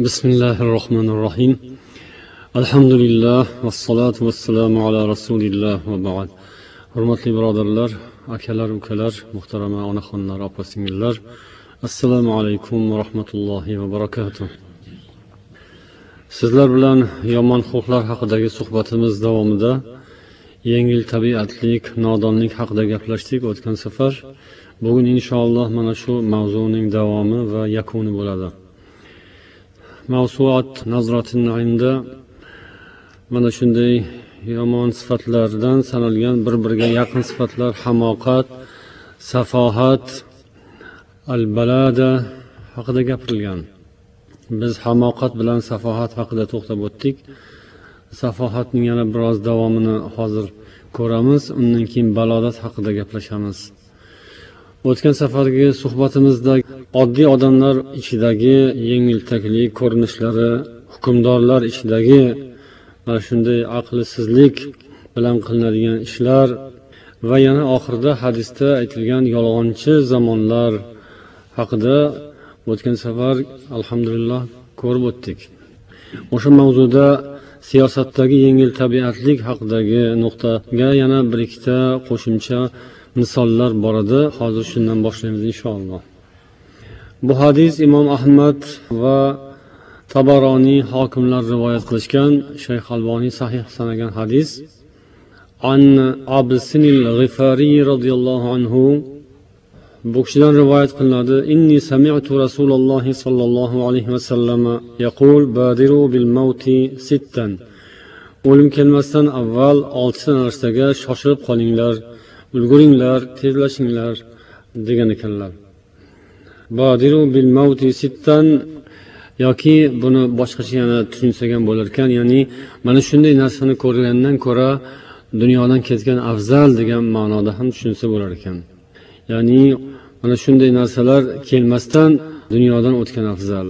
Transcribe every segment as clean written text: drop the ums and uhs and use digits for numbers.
Bismillahirrohmanirrohim. Alhamdulillah vassalatu vassalamu ala rasulillah va ba'd. Hurmatli birodarlar, akalar, ukalar, muhtarama onaxonlar, opa-singillar, assalomu alaykum va rahmatullohi va barakatuh. Sizlar bilan yomon xulqlar haqidagi suhbatimiz davomida yengil tabiatlik, nodonlik haqida gaplashdik o'tgan safar. Bugun inshaalloh mana shu mavzuning davomi va yakuni bo'ladi. Mavsuat Nazratin Naimda mana shunday yomon sifatlardan sanalgan bir-biriga yaqin sifatlar hamoqat, safohat, al-balada haqida gapirilgan. Biz hamoqat bilan safohat haqida to'xtab o'tdik. Safohatning yana biroz davomini hozir ko'ramiz, undan keyin balodat haqida gaplashamiz. O'tgan safargi suhbatimizda oddiy odamlar ichidagi yengiltaklik ko'rinishlari, hukmdorlar ichidagi mana shunday aqlsizlik bilan qilinadigan ishlar va yana oxirida hadisda aytilgan yolg'onchi zamonlar haqida o'tgan safar alhamdulillah ko'rib o'tdik. O'sha mavzuda siyosatdagi yengil tabiatlik haqidagi nuqtaga yana bir ikkita qo'shimcha misollar bor edi. Hozir shundan boshlaymiz inshaalloh. Bu hadis Imom Ahmad va Tabaroniy hokimlar rivoyat qilishgan, Shayx Alboniy sahih sanagan hadis. An Absinil G'ifari radhiyallohu anhu bu kishidan rivoyat qilinadi. Inni sami'tu Rasululloh sallallohu alayhi va sallam yaqul badiru bil mauti sittan. O'lim kelmasdan avval 6 narsaga shoshilib qolinglar, ulguringlar, tezlashinglar degan ekanlar. Badiru bil mauti sittan yoki buni boshqacha yana tushunsak ham bo'lar ekan, ya'ni mana shunday narsani ko'rgandan ko'ra dunyodan ketgan afzal degan ma'noda ham tushunsa bo'lar ekan. Ya'ni mana shunday narsalar kelmasdan dunyodan o'tgan afzal.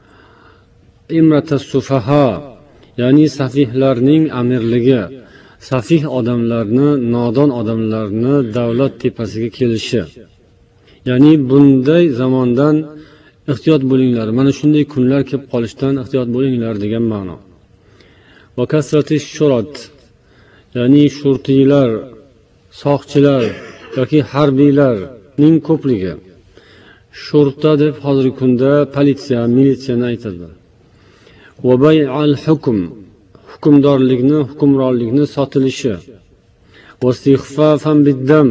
Imratas sufaha, ya'ni safihlarning amirligi, safih odamlarni, nodon odamlarni davlat tepasiga kelishi. Ya'ni bunday zamondan ehtiyot bo'linglar, mana shunday kunlar kelib qolishdan ehtiyot bo'linglar degan ma'no. Va kasratish shurat, ya'ni shurtiylar, soqchilar yoki harbiylarning ko'pligi. Shurta deb hozirgi kunda politsiya, militsiyani aytadi. Va bay'al hukm, hukmdorlikni, hukmronlikni sotilishi. Va istighfafan biddam,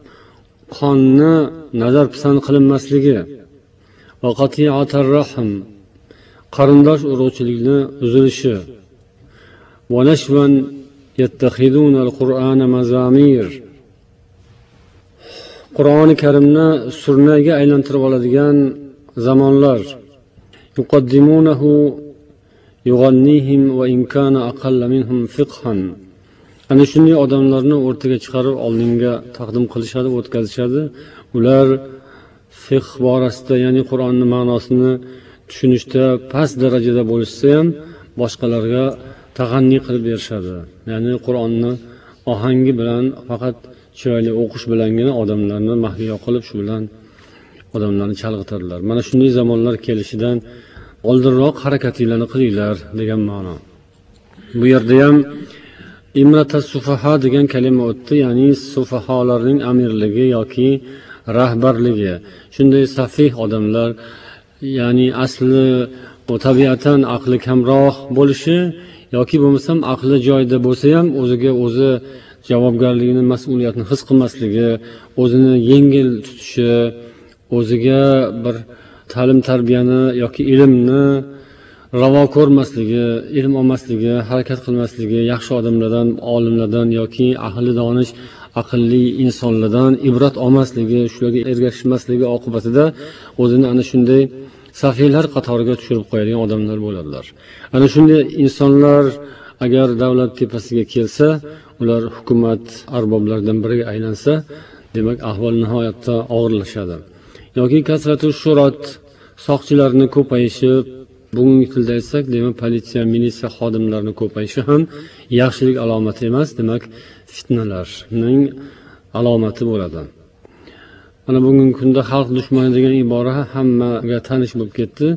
qonni nazar pisand qilinmasligi. Va qati'atar rahm, qarindosh urug'chilikni uzilishi. Va nashvan yattakhiduna al-Qur'ana mazamir, Qur'oni Karimni surnaga aylantirib oladigan zamonlar. Yuqaddimunahu yughannihim va in kana aqalla minhum fiqhan. Ana shunday odamlarni o'rtaga chiqarib oldinga taqdim qilishadi, o'tkazishadi. Ular fiqh borasida, ya'ni Qur'onning ma'nosini tushunishda past darajada bo'lishsa ham boshqalarga tag'anni qilib berishadi. Ya'ni Qur'onni ohangi bilan faqat chiroyli o'qish bilangina odamlarni mahliyo qilib shu bilan odamlarni chalg'itadilar. Mana shunday zamonlar kelishidan oldinroq harakatinglarni qilinglar degan ma'no. Bu yerda ham imratas sufaha degan kalima o'tdi, ya'ni sufaholarning amirligi yoki rahbarligi. Shunday safih odamlar, ya'ni asli tabiatan aqli kamroq bo'lishi yoki bo'lmasam aqli joyida bo'lsa ham o'ziga o'zi javobgarligini, mas'uliyatni his qilmasligi, o'zini yengil tutishi, o'ziga bir ta'lim tarbiyani yoki ilmni ravo ko'rmasligi, ilm olmasligi, harakat qilmasligi, yaxshi odamlardan, olimlardan yoki ahli donish, aqlli insonlardan ibrat olmasligi, shularga ergashmasligi oqibatida o'zini ana shunday safiylar qatoriga tushirib qo'yadigan odamlar bo'ladilar. Ana shunday insonlar agar davlat tepasiga kelsa, ular hukumat arboblaridan biriga aylansa, demak ahvol nihoyatda og'irlashadi. Yoki kasratu shurat, soqchilarning ko'payishi, bugungi tilda aytsak, demak politsiya, militsiya xodimlarining ko'payishi ham yaxshilik alomati emas, demak fitnalarning alomati bo'ladi. Mana bugungi kunda xalq dushmani degan ibora hammaga tanish bo'lib ketdi.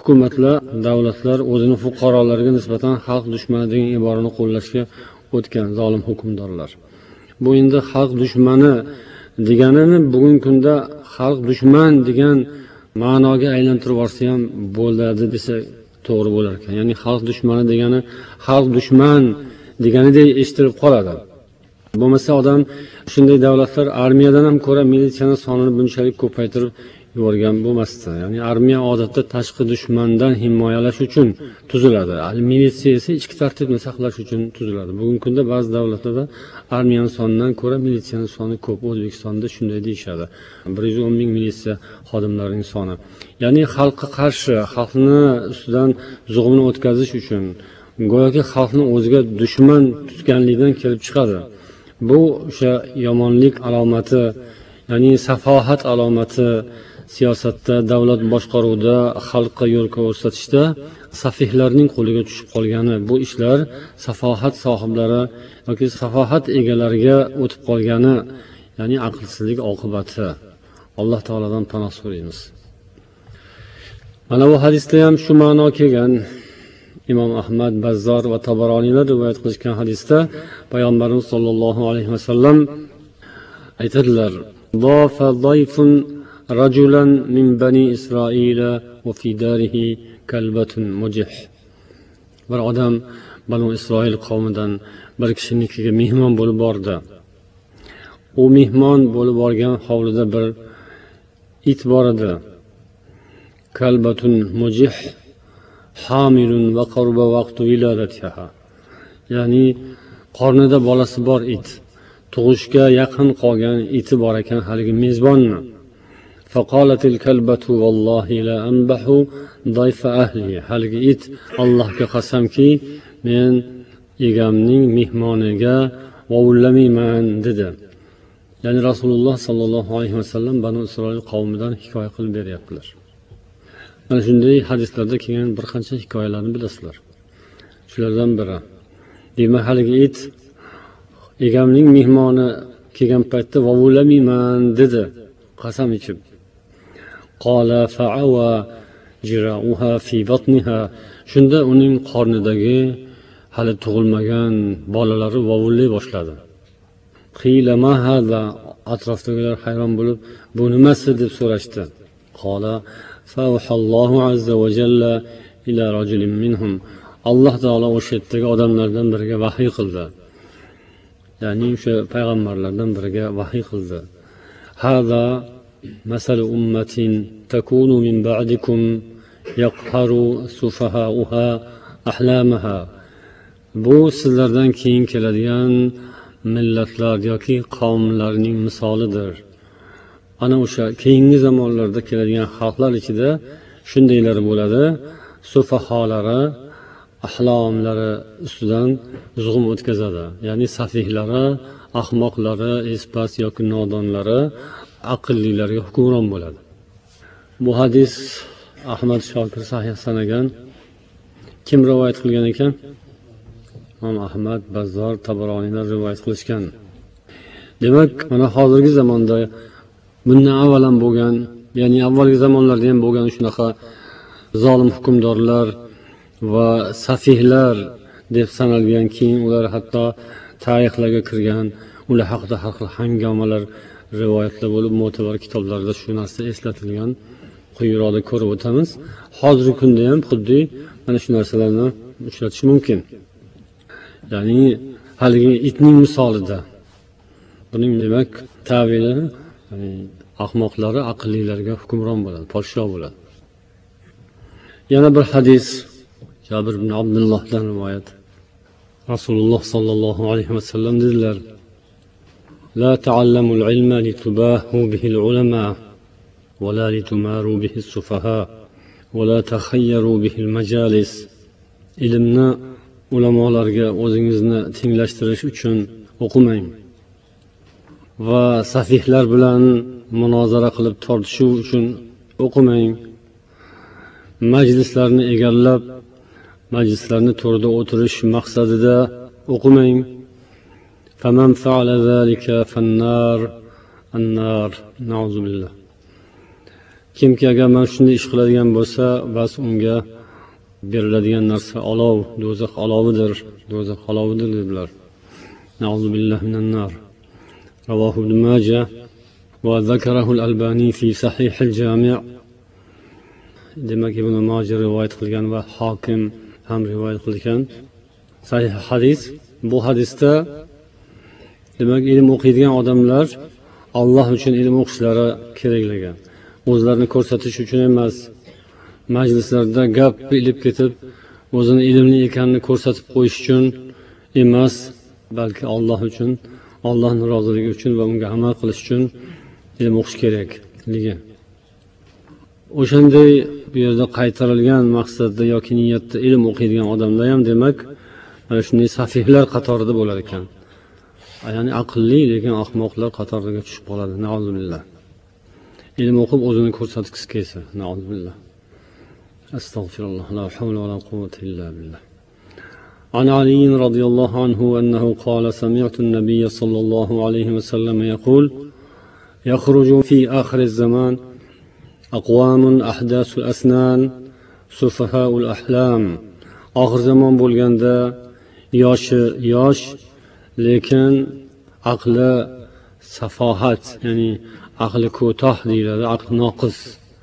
hukumatlar, davlatlar o'zini fuqarolariga nisbatan xalq dushmani degan iborani qo'llashga o'tgan zolim hukmdorlar. Bu endi xalq dushmani deganini bugungi kunda xalq dushman degan ma'noga aylantirib yuborsa ham bo'ladi desa to'g'ri bo'lar ekan. Ya'ni xalq dushmani degani xalq dushman deganidek eshitilib qoladi. Bo'lmasa odam shunday davlatlar armiyadan ham ko'ra militsiyani sonini bunchalik ko'paytirib yuborgan bo'lmasdi. Ya'ni armiya odatda tashqi dushmandan himoyalash uchun tuziladi. Militsiya esa ichki tartibni saqlash uchun tuziladi. Bugungi kunda ba'zi davlatlarda armiyaning sonidan ko'ra militsiyaning soni ko'p. O'zbekistonda shunday deyishadi. 110 ming militsiya xodimlarining soni. Ya'ni xalqqa qarshi, xalqni ustidan zug'umni o'tkazish uchun go'yoki xalqni o'ziga dushman tutganlikdan kelib chiqadi. Bu o'sha yomonlik alomati, ya'ni safohat alomati. Siyosatda, davlat boshqaruvida, xalqqa yo'l ko'rsatishda safihlarning qo'liga tushib qolgani, bu ishlar safohat sohiblari yoki safohat egalariga o'tib qolgani, ya'ni aqlsizlik oqibati. Alloh taoladan panoh so'raymiz. Mana bu hadisda ham shu ma'no kelgan. Imom Ahmad, Bazzor va Tabaronilar rivoyat qilishgan hadisda payg'ambarimiz sollallohu alayhi vasallam aytadilar: "Dafa dayfun rajulan min bani Isroila va fi darihi kalbatun mujih." Bir odam Banu Isroil qavmidan bir kishinikiga mehmon bo'lib bordi. U mehmon bo'lib borgan hovlida bir it bor edi. Kalbatun mujih hamilun va qarba vaqtu viladatiha. Ya'ni qornida bolasi bor it. Tug'ishga yaqin qolgan iti bor ekan haligi mezbonni. فقالت الكلبة والله لا أنبح ضيف أهلي. Haligi it Allohga qasamki, men egamning mehmoniga vovullamayman dedi. Ya'ni Rasululloh sallallohu alayhi vasallam Banu Isroil qavmidan hikoya qilib beryaptilar. Mana shunday hadislarda kelgan bir qancha hikoyalarni bilasizlar. Shulardan biri. Demak, haligi it egamning mehmoni kelgan paytda vovullamayman dedi, qasam ichib. Qala fa'awa jira'uha fi batniha. Shunda uning qornidagi hali tug'ilmagan bolalari vovullay boshladi. Qila ma hada. Atrofdagilar hayron bo'lib, bu nimasi deb so'rashdi. Qala fa'ahallohu azza va jalla ila rajulin minhum. Alloh taolo o'sha yerdagi odamlardan biriga vahiy qildi. Ya'ni o'sha payg'ambarlardan biriga vahiy qildi. Hada مثل أمة تكون من بعدكم يقهر سفهاؤها أحلامها. Bu sizlardan keyin keladigan millatlar yoki qavmlarning misolidir. Ana o'sha keyingi zamonlarda keladigan xalqlar ichida shundaylar bo'ladi. Sufaholari ahlomlari ustidan zug'um o'tkazadi. Ya'ni safihlari, ahmoqlari, espas yoki nodonlari aqllilarga hukmron bo'ladi. Bu hadis Ahmad Shokir sahih sanagan. Kim rivoyat qilgan ekan? Imom Ahmad, Bazzor, Tabaronilar rivoyat qilishgan. Demak, mana hozirgi zamonda bundan avval ham bo'lgan, ya'ni avvalgi zamonlarda ham bo'lgan shunaqa zolim hukmdorlar va safihlar deb sanalgan, keyin ular hatto tarixlarga kirgan, ular haqida har xil hangomalar rivoyatlar bo'lib, mo'tabar kitoblarda shu narsa eslatilgan. Quyiroqda ko'rib o'tamiz. Hozirgi kunda ham xuddi mana shu narsalarni uchratish mumkin. Ya'ni haligi itning misolida. Buning demak ta'vili, ya'ni ahmoqlari aqllilarga hukmron bo'ladi, podsho bo'ladi. Yana bir hadis Jabir ibn Abdullohdan rivoyat. Rasululloh sallallohu alayhi vasallam dedilar: لا تعلموا العلم لتباهوا به العلماء ولا لتماروا به السفهاء ولا تخيروا به المجالس. Ilmni ulamolarga o'zingizni tenglashtirish uchun o'qimang va safihlar bilan munozara qilib tortishuv uchun o'qimang. Majlislarni egallab, majlislarni to'rida o'tirish maqsadida o'qimang. فمن فعل ذلك فالنار النار نعوذ بالله. kimki agar mana shunday ish qiladigan bo'lsa, bas unga beriladigan narsa olov, do'zax olovidir dedilar. Na'udzu billahi minan nar. Ravohu Ibn Majah va zakarahu al-Albani fi Sahih al-Jami'. Demak, Ibn Majah rivoyat qilgan va Hokim ham rivoyat qilgan sahih hadis. Bu hadisda demak, ilm o'qiydigan odamlar Alloh uchun ilm o'qishlari keraklagan. O'zlarini ko'rsatish uchun emas, majlislarda gap bilib ketib, o'zini ilmli ekanini ko'rsatib qo'yish uchun emas, balki Alloh uchun, Allohning roziligi uchun va unga amal qilish uchun ilm o'qish kerakligi. O'shanday bu yerda qaytarilgan maqsadda yoki niyatda ilm o'qiydigan odamlar ham demak, mana shunday safihlar qatorida bo'lar ekan. Ya'ni aqlli lekin ahmoqlar qatoriga tushib qoladi. Na'uzubillah. Ilm o'qib o'zini ko'rsatgisi kelsa. Na'uzubillah. Astagfirullah. La havla va la quwwata illa billah. عن علي رضي الله عنه أنه قال سمعت النبي صلى الله عليه وسلم يقول يخرج في آخر الزمان أقوام أحداث الأسنان سفهاء الأحلام. آخر زمان bo'lganda yosh lekin aqli safohat, ya'ni aqli ko'toh deyiladi, aqli noqis.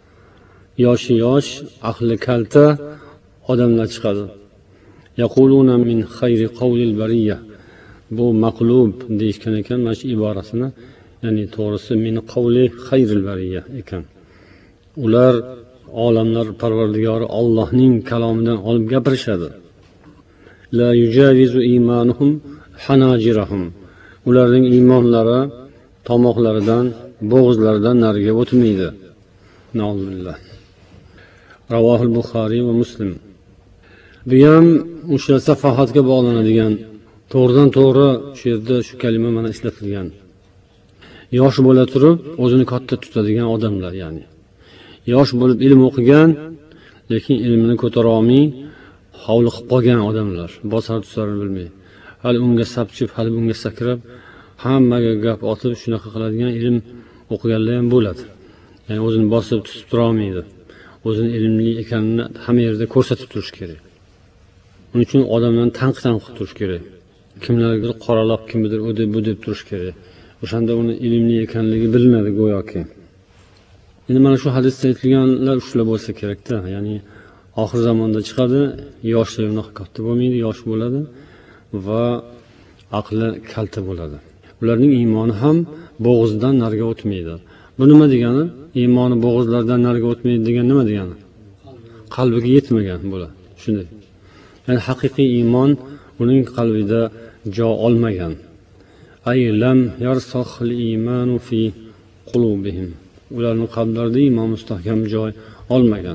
Yosh, aqli kalta odamlar chiqadi. Yaquluna min khayri qawlil bariyah. Bu maqlub deyishgan ekan mana shu iborasini, ya'ni to'g'risi min qawli khayril bariyah ekan. Ular olamlar parvardigori Allohning kalomidan olib gapirishadi. La yujavizu imanuhum hanajirahum. Ularning iymonlari tomoqlaridan, bo'g'izlaridan nariga o'tmaydi. Na'uzubillah. Ravohul Buxoriy va Muslim. Bu ham o'sha safohatga bog'lanadigan, to'g'ridan to'g'ri shu yerda shu kalima mana ishlatilgan. Yosh bo'la turib o'zini katta tutadigan odamlar, ya'ni yosh bo'lib ilm o'qigan, lekin ilmini ko'tara olmay hovli qilib qolgan odamlar, bosar tusarini bilmay, hali unga sapchib, hali bunga sakrab, hammaga gap otib shunaqa qiladigan ilm o'qiganlar ham bo'ladi. Ya'ni o'zini bosib tutib tura olmaydi. O'zini ilmli ekanini hamma yerda ko'rsatib turish kerak. Uning uchun odamlarni tanqid qilib turish kerak. Kimlardir qoralab, kimdir u deb turish kerak. O'shanda uni ilmli ekanligi bilinadi go'yoki. Endi mana shu hadisda aytilganlar shular bo'lsa kerak-da, ya'ni oxir zamonda chiqadi, yoshlar unaqa katta bo'lmaydi, yosh bo'ladi va aqli kalta bo'ladi. Ularning iymoni ham bo'g'izdan nariga o'tmaydi. Bu nima degani? Iymoni bo'g'izlardan nariga o'tmaydi degan nima degani? Qalbiga yetmagan bo'ladi. Shunday. Ya'ni haqiqiy iymon uning qalbida joy olmagan. Ay lam yarsakh al-iymanu fi qulubihim. Ularning qalblarida iymon mustahkam joy olmagan.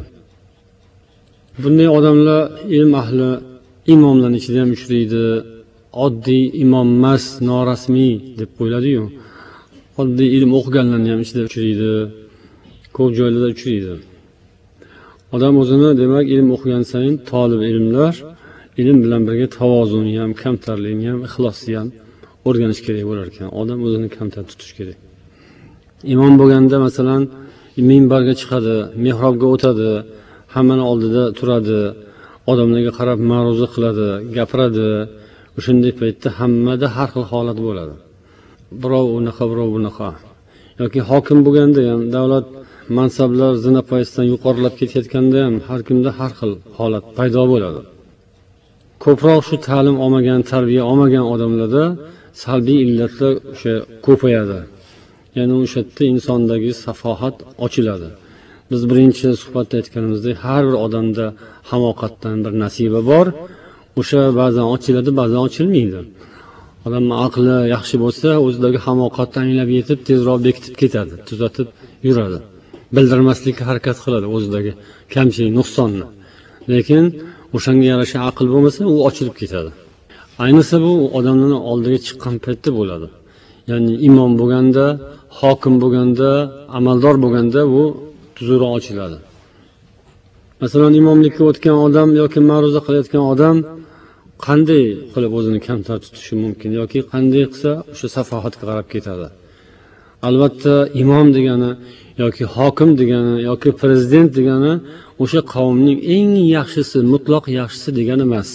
Bunday odamlar ilm ahli imomlarning ichida ham uchraydi. Oddiy imom emas, norasmiy deb qo'yiladi-yu. Oddiy ilm o'qiganlarning ham ichida uchraydi. Ko'p joylarda uchraydi. Odam o'zini demak ilm o'qigan sayin talib ilmlar ilm bilan birga tavozuni ham, kamtarligini ham, ixlosni ham o'rganish kerak bo'lar ekan. Odam o'zini kamtar tutish kerak. Imom bo'lganda masalan minbarga chiqadi, mihrobga o'tadi, hammani oldida turadi, odamlarga qarab ma'ruza qiladi, gapiradi. O'shanday paytda hammada har xil holat bo'ladi. Birov unaqa, birov bunaqa. Yoki hokim bo'lganda ham, davlat mansablar zinapoyasidan yuqorilab ketayotganda ham har kimda har xil holat paydo bo'ladi. Ko'proq shu ta'lim olmagan, tarbiya olmagan odamlarda salbiy illatlar o'sha ko'payadi. Ya'ni o'sha yerda insondagi safohat ochiladi. Biz birinchi suhbatda aytganimizdek, har bir odamda hamoqatdan bir nasiba bor. O'sha ba'zan ochiladi, ba'zan ochilmaydi. Odamning aqli yaxshi bo'lsa, o'zidagi hamoqatni anglab yetib, tezroq bekitib ketadi, tuzatib yuradi. Bildirmaslikka harakat qiladi o'zidagi kamchilik, nuqsonni. Lekin o'shanga yarasha aql bo'lmasa, u ochilib ketadi. Ayniqsa bu odamlarning oldiga chiqqan paytda bo'ladi. Ya'ni imom bo'lganda, hokim bo'lganda, amaldor bo'lganda bu tuzukroq ochiladi. Masalan, imomlikka o'tgan odam yoki ma'ruza qilayotgan odam qanday qilib o'zini kamtar tutishi mumkin yoki qanday qilsa o'sha safohatga qarab ketadi. albatta imom degani yoki hokim degani yoki prezident degani o'sha qavmning eng yaxshisi, mutloq yaxshisi degani emas.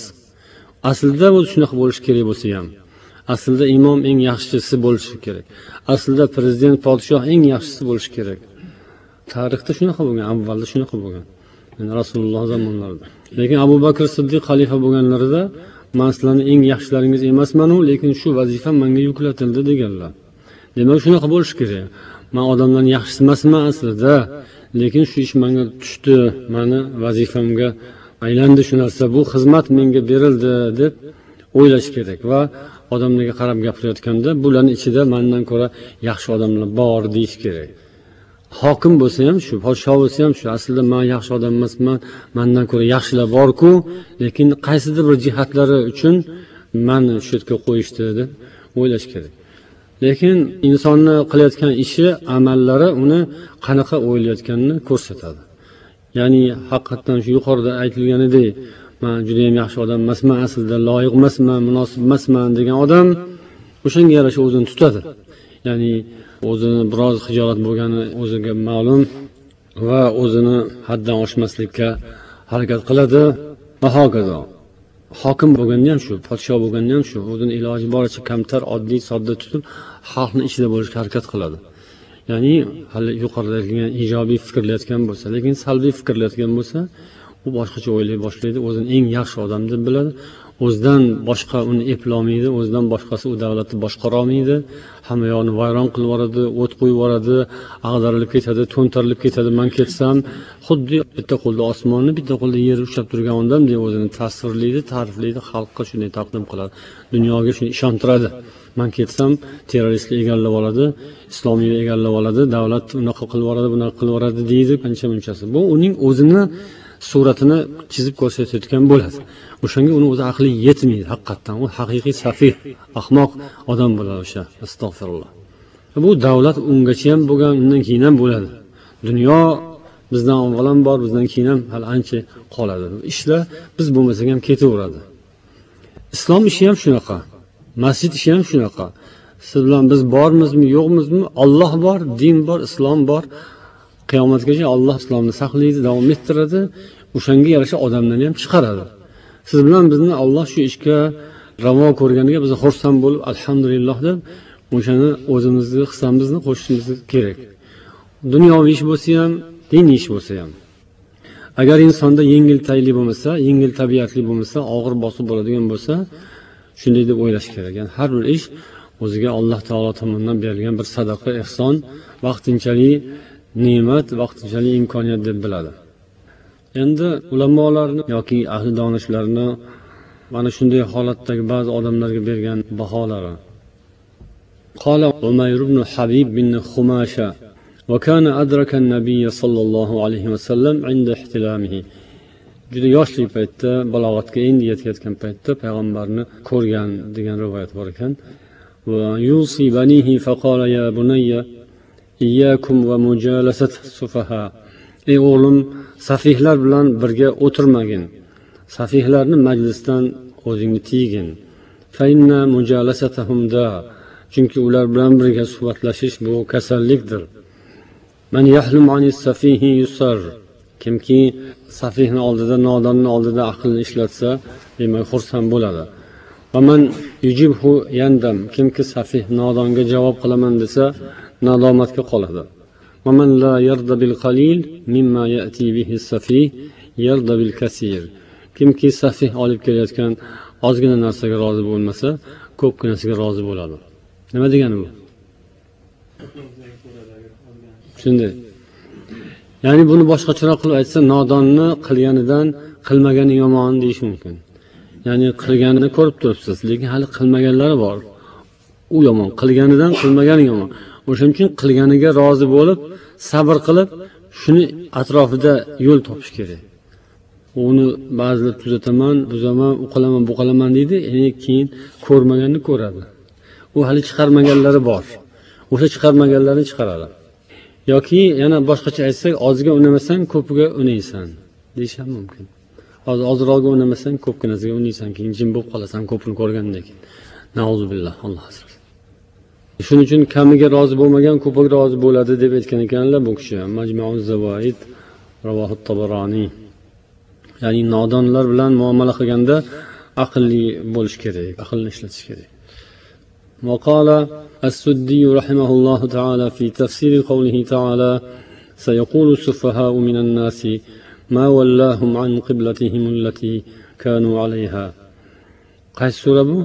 Aslida bu shunaqa bo'lishi kerak bo'lsa ham. Aslida imom eng yaxshisi bo'lishi kerak. Aslida prezident, podshoh eng yaxshisi bo'lishi kerak. Tarixda shunaqa bo'lgan, avvalda shunaqa bo'lgan. Rasululloh zamonlarida. Lekin Abu Bakr Siddiq xalifa bo'lganlarida men sizlarning eng yaxshilaringiz emasman-u, lekin shu vazifa menga yuklatildi deganlar. Demak, shunaqa bo'lishi kerak. Men odamlarning yaxshisi emasman aslida, lekin shu ish menga tushdi, meni vazifamga aylandi shu narsa, bu xizmat menga berildi deb o'ylash kerak va odamlarga qarab gapirayotganda bularning ichida mendan ko'ra yaxshi odamlar bor deyish kerak. Hokim bo'lsa ham shu, podshoh bo'lsa ham shu, aslida men yaxshi odam emasman, mendan ko'ra yaxshilar bor-ku, lekin qaysidir bir jihatlari uchun meni shu yerga qo'yishdi deb o'ylash kerak. Lekin insonni qilayotgan ishi, amallari uni qanaqa o'ylayotganini ko'rsatadi. Ya'ni haqiqatan shu yuqorida aytilganidek, men juda ham yaxshi odam emasman, aslida loyiq emasman, munosib emasman degan odam o'shanga yarasha o'zini tutadi. Ya'ni o'zini biroz xijolat bo'lgani o'ziga ma'lum va o'zini haddan oshmaslikka harakat qiladi va hokazo. Hokim bo'lganda ham shu, podshoh bo'lganda ham shu, o'zini iloji boricha kamtar, oddiy, sodda tutib, xalqning ichida bo'lishga harakat qiladi. Ya'ni hali yuqorida aytilgan ijobiy fikrlayotgan bo'lsa, lekin salbiy fikrlayotgan bo'lsa, u boshqacha o'ylay boshlaydi, o'zini eng yaxshi odam deb biladi. O'zidan boshqa uni eplolmaydi, o'zidan boshqasi u davlatni boshqara olmaydi, hamma yoqni vayron qilib yuboradi, o't qo'yib yuboradi, ag'darilib ketadi, to'ntarilib ketadi. Men ketsam, xuddi bitta qo'lda osmonni, bitta qo'lda yerni ushlab turgan odam deb o'zini tasvirlaydi, ta'riflaydi, xalqqa shunday taqdim qiladi. Dunyoga shuni ishontiradi. Men ketsam, terroristlar egallab oladi, islomiylar egallab oladi, davlat unaqa qilib yuboradi, bunaqa qilib yuboradi deydi, qancha-munchasi. Bu uning o'zini suratini chizib ko'rsatayotgan bo'ladi. O'shanga uni o'zi aqli yetmaydi haqiqatan. U haqiqiy safih, ahmoq odam bo'ladi o'sha. Astag'firulloh. Bu davlat ungacha ham bo'lgan, undan keyin ham bo'ladi. Dunyo bizdan avval ham bor, bizdan keyin ham hali ancha qoladi. Ishlar biz bo'lmasak ham ketaveradi. Islom ishi ham shunaqa. Masjid ishi ham shunaqa. Siz bilan biz bormizmi, yo'qmizmi? Alloh bor, din bor, islom bor. Qiyomatgacha Alloh islomni saqlaydi, davom ettiradi. O'shanga yarasha odamlarni ham chiqaradi. Siz bilan bizni Alloh shu ishga ravo ko'rganiga biz xursand bo'lib, alhamdulillah deb o'shani o'zimizni hissamizni qo'shishimiz kerak. Dunyoviy ish bo'lsa ham, diniy ish bo'lsa ham. Agar insonda yengil tayli bo'lmasa, yengil tabiatli bo'lmasa, og'ir bosib bo'ladigan bo'lsa, shunday deb o'ylash kerak. Ya'ni har bir ish o'ziga Alloh taolo tomonidan berilgan bir sadaqa, ehson, vaqtinchalik ne'mat, vaqtinchalik imkoniyat deb biladi. Endi ulamolarni yoki ahli donishlarni mana shunday holatdagi ba'zi odamlarga bergan baholari. Qala Umayr ibn Habib bin Xumasha va kana adraka an-nabiy sallallohu alayhi va sallam 'inda ihtilamihi. Juda yoshlik paytda, balog'atga endi yetayotgan paytda payg'ambarni ko'rgan degan rivoyat bor ekan. Va yusi banihi faqala ya bunayya iyyakum va mujalasat sufaha. Ey o'g'lim, safihlar bilan birga o'tirmagin. Safihlarni majlisdan o'zingni tiygin. Fa inna mujalasatahum da. Chunki ular bilan birga suhbatlashish bu kasallikdir. Man yahlum anis safihi yusar. Kimki safihni oldida, nodonni oldida aqlni ishlatsa, demak xursand bo'ladi. Va man yujibhu yandam. Kimki safih nodonga javob qilaman desa, nadomatga qoladi. Va man la yarda bil qalil mimma ya'ti bihi as-safih yarda bil kaseer. Kimki safih olib kelayotgan ozgina narsaga rozi bo'lmasa, ko'pginasiga rozi bo'ladi. Nima degani bu? Shunday. Ya'ni buni boshqacharoq qilib aytsa, nodonni qilganidan qilmagani yomon deyish mumkin. Ya'ni qilganini ko'rib turibsiz, lekin hali qilmaganlari bor. U yomon, qilganidan qilmagani yomon. O'shaning uchun qilganiga rozi bo'lib, sabr qilib, shuni atrofida yo'l topish kerak. Uni ba'zilar tuzataman, buzaman, u qilaman, bu qilaman deydi, keyin ko'rmaganni ko'radi. U hali chiqarmaganlari bor. O'sha chiqarmaganlarni chiqaradi. Yoki yana boshqacha aytsak, ozga unamasang, ko'piga unaysan, deyish ham mumkin. Ozroqga unamasang, ko'pginasiga unaysan, keyin jim bo'lib qolasan ko'pni ko'rgandan keyin. Nauzubillah, Alloh asrasin. Shuning uchun kamiga rozi bo'lmagan ko'piga rozi bo'ladi deb aytgan ekanlar bu kishi. Majmu'uz Zavoid Ravohut Tabarani. Ya'ni nodonlar bilan muomala qilganda aqlli bo'lish kerak, aqlni ishlatish kerak. وقال السدي رحمه الله تعالى في تفسير قوله تعالى سيقول السفهاء من الناس ما ولاهم عن قبلتهم التي كانوا عليها. qaysi sura bu?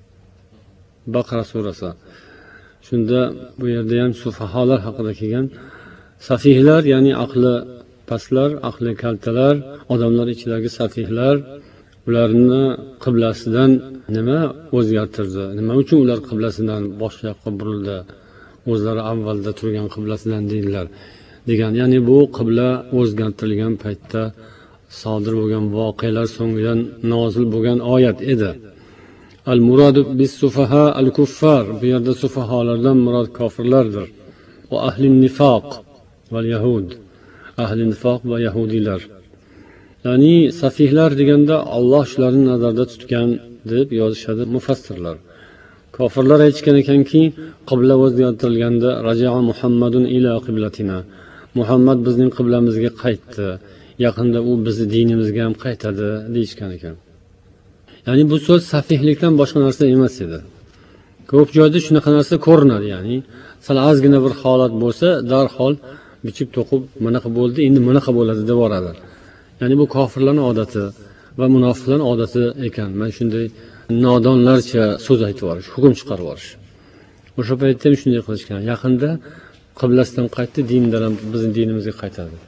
Baqara surasi. Shunda bu yerda ham sufaholar haqida kelgan. Safihlar ya'ni aqli pastlar, aqli kaltalar, odamlar ichidagi safihlar ularni qiblasidan nima o'zgartirdi? Nima uchun ular qiblasidan boshqa yoqqa burildi? O'zlari avvalda turgan qiblasidan deydilar. degan, ya'ni bu qibla o'zgartirilgan paytda sodir bo'lgan voqealar so'ngidan nozil bo'lgan oyat edi. Al-muradu bis-sufaha al-kuffar, bu yerda sufaholardan murod kofirlardir. Va ahli nifoq va yahud, ahli nifoq va yahudiylar. Ya'ni safihlar deganda Alloh shularni nazarda tutgan deb yozishadi mufassirlar. Kofirlar aytgan ekanki, qibla o'zgartirilganda raja'a Muhammadun ila qiblatina. Muhammad bizning qiblamizga qaytdi. Yaqinda u bizning dinimizga ham qaytadi deyishgan ekan. Ya'ni bu so'z safihlikdan boshqa narsa emas edi. Ko'p joyda shunaqa narsa ko'rinadi, ya'ni sal ozgina bir holat bo'lsa, darhol bichib to'qib bunaqa bo'ldi, endi bunaqa bo'ladi deb boradi. Ya'ni bu kofirlarning odati va munofiqlarning odati ekan. Men shunday nodonlarcha so'z aytib yuborish, hukm chiqarib yuborish. O'sha paytda ham shunday qilishgan. Yaqinda qiblasidan qaytdi, dindan ham bizning dinimizga qaytadi.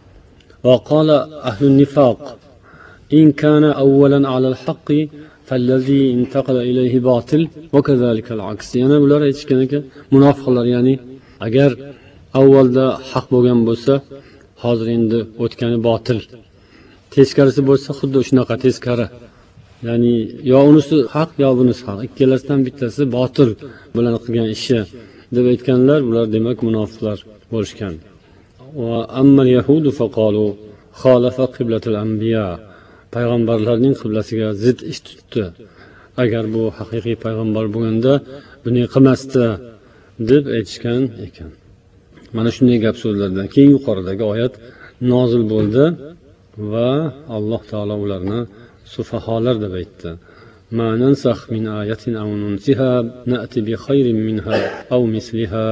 Va qala ahlun nifoq in kana awwalan ala al-haqq fallazi intaqala ilayhi batil va kazalika al-aks. Yana bular aytishgan ekan, munofiqlar, ya'ni agar avvalda haq bo'lgan bo'lsa, hozir endi o'tgani botil. Teskarisi bo'lsa, xuddi shunaqa teskari. Ya'ni yo unisi haq, yo bunisi haq. Ikkalasidan bittasi botil bilan qilgan ishi deb aytganlar, bular demak munofiqlar bo'lishgan. Va amma yahudu faqalu khalafa qiblatul anbiya. Payg'ambarlarning qiblasiga zid ish tutdi. Agar bu haqiqiy payg'ambar bo'lganda buni qilmasdi deb aytishgan ekan. Mana shunday gap so'zlardan keyin yuqoridagi oyat nozil bo'ldi va Alloh taolo ularni sufaholar deb aytdi. Ma nansakh min ayatin aw nunsiha na'ti bi khayrin minha aw misliha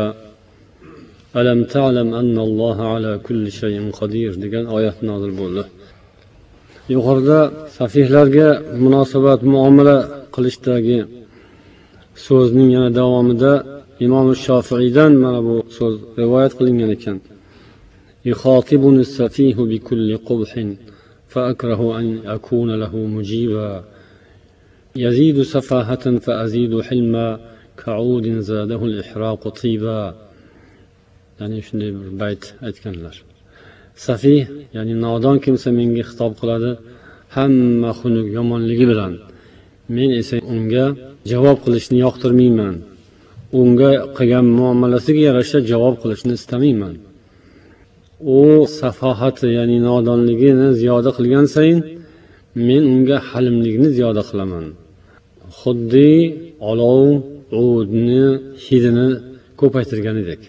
alam ta'lam anna Alloha ala kulli shay'in qodir degan oyat nozil bo'ldi. Yuqorida safihlarga munosabat muomala qilishdagi so'zning yana davomida Imom Shofiiydan mana bu so'z rivoyat qilingan ekan. Yukhatibuni safihu bi kulli qubhin fa akrahu an akuna lahu mujiba yazidu safahatan fa azidu hilma ka'udin zadahu al-ihraq tiba. Ya'ni shunday bir bayt aytganlar. Safih, ya'ni nodon kimsa menga xitob qiladi hamma xunuk yomonligi bilan. Men esa unga javob qilishni yoqtirmayman. Unga qilgan muomalasiga yarasha javob qilishni istamayman. U safohati, ya'ni nodonligini ziyoda qilgan sayin men unga halimlikni ziyoda qilaman. Xuddi olov udni hidini ko'paytirganidek.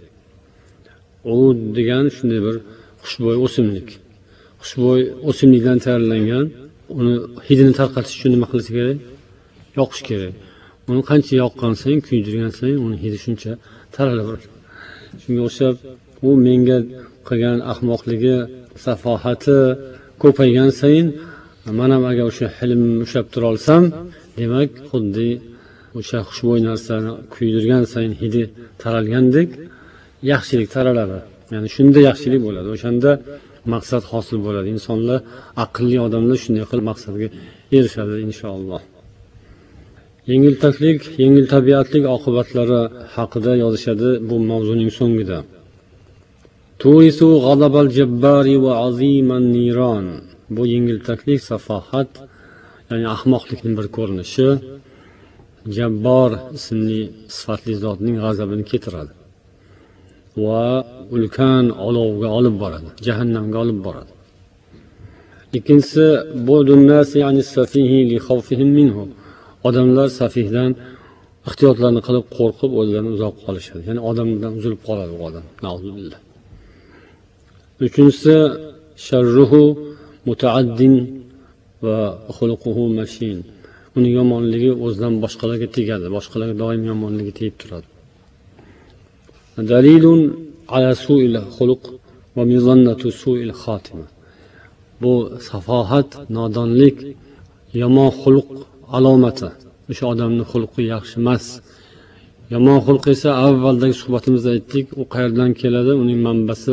Ud degan shunday bir xushbo'y o'simlik. Xushbo'y o'simlikdan tayyorlangan, uni hidini tarqatish uchun nima qilish kerak? Yoqish kerak. Uni qancha yoqqan sayin, kuydirgan sayin uni hidi shuncha taralardi. Shunga o'xshab u menga qilgan ahmoqligi, safohati ko'paygan sayin, men ham agar o'sha hilm ushlab tura olsam, demak xuddi o'sha xushbo'y narsani kuydirgan sayin hidi taralgandek yaxshilik taraladi. Ya'ni shunda yaxshilik bo'ladi. O'shanda maqsad hosil bo'ladi. Insonlar, aqlli odamlar shunday qilib maqsadga erishadi inshaalloh. Yengiltaklik, yengil tabiatlik oqibatlari haqida yozishadi bu mavzuning so'ngida. Turisu g'adabal jabbari va aziman niron. Bu yengiltaklik, safohat, ya'ni ahmoqlikning bir ko'rinishi. Jabbor ismli sifatli zotning g'azabini keltiradi. Va ulkan olovga olib boradi, jahannamga olib boradi. Ikkinchisi, budun nas ya'ni safihi li khawfihim minhu. Odamlar safihdan ehtiyotlarni qilib qo'rqib o'zlaridan uzoq qolishadi. Ya'ni odamdan uzilib qoladi u odam. Nauzubillah. Uchinchisi sharruhu mutaaddin va xuluquhu mashin. Uning yomonligi o'zidan boshqalarga tegadi, boshqalarga doim yomonligi tegib turadi. Dalilun ala su'il xuluq va mizannatu su'il xotima. Bu safohat, nodonlik, yomon xulq alomati. O'sha odamning xulqi yaxshi emas. Yomon xulq esa avvaldagi suhbatimizda aytdik, u qayerdan keladi? Uning manbasi,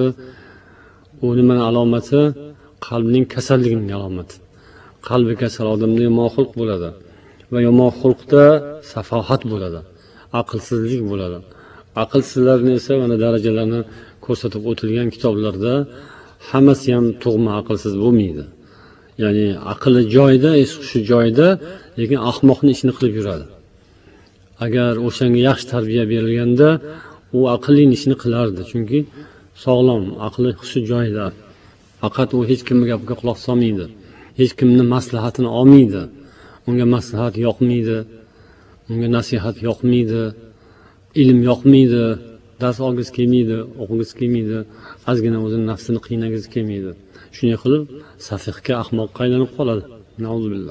u nimaning alomati? Qalbning kasalligining alomati. Qalbi kasal odamda yomon xulq bo'ladi va yomon xulqda safohat bo'ladi, aqlsizlik bo'ladi. Aqlsizlarni esa mana darajalarni ko'rsatib o'tilgan kitoblarda hammasi ham tug'ma aqlsiz bo'lmaydi. Ya'ni aqli joyida, hushi joyida, lekin ahmoqning ishini qilib yuradi. Agar o'shanga yaxshi tarbiya berilganda, u aqlning ishini qilardi, chunki sog'lom, aqli hushi joyida. Faqat u hech kimning gapiga quloq solmaydi. Hech kimning maslahatini olmaydi. Unga maslahat yoqmaydi, unga nasihat yoqmaydi, ilm yoqmaydi, dars olgisi kelmaydi, o'qigisi kelmaydi, ozgina o'zining nafsini qiynagisi kelmaydi. Shunday qilib safihga, ahmoqqa aylanib qoladi. Nauzubillah.